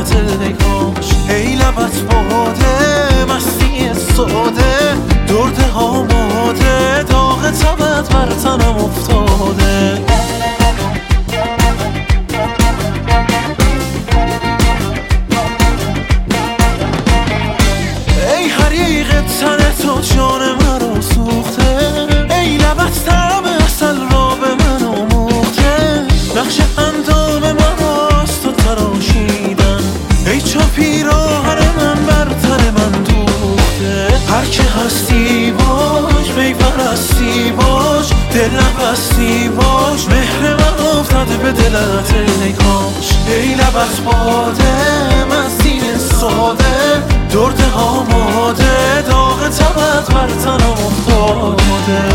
دلت ای کاش. ای لبت باده مستی ساده، درد آماده، داغ تبت بر تنم افتاده. ای حریق تن تو جان مرا سوخته، ای لبت طعم عسل را به من آموخته. نقش اندام من راست و تراشیدن، ای چو پیراهن من بر تن من دوخته. هر که هستی باش، می پرستی باش، دل نبستی باش، مهر من افتاده به دلت ای کاش. ای لبت باده مستی ساده، درد آماده، داغ تبت بر تنم افتاده.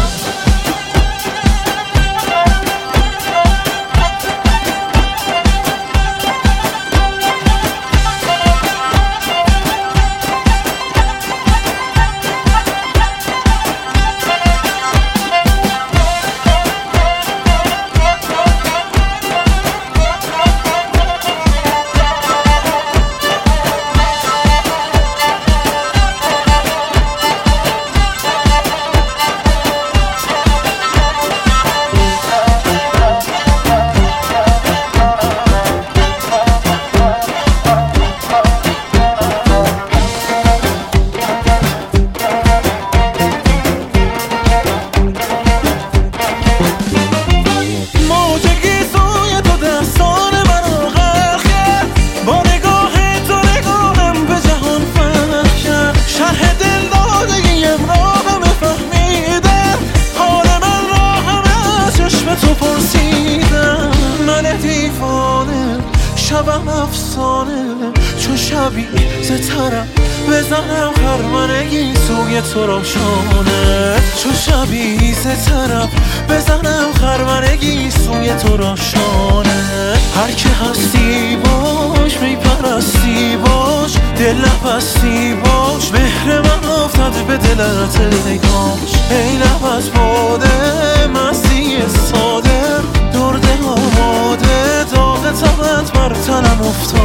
شبم افسانه چو شبی سترم بزنم خرمنگی سوی تو روشانه. چو شبی سترم بزنم خرمنگی سوی تو روشانه. هر که هستی باش، می پرستی باش، دل نبستی باش، مهر من افتاده به دلت ای کاش. ای لبت باده مستی ساده، درد آماده، داغ تبت بر تنم افتاده.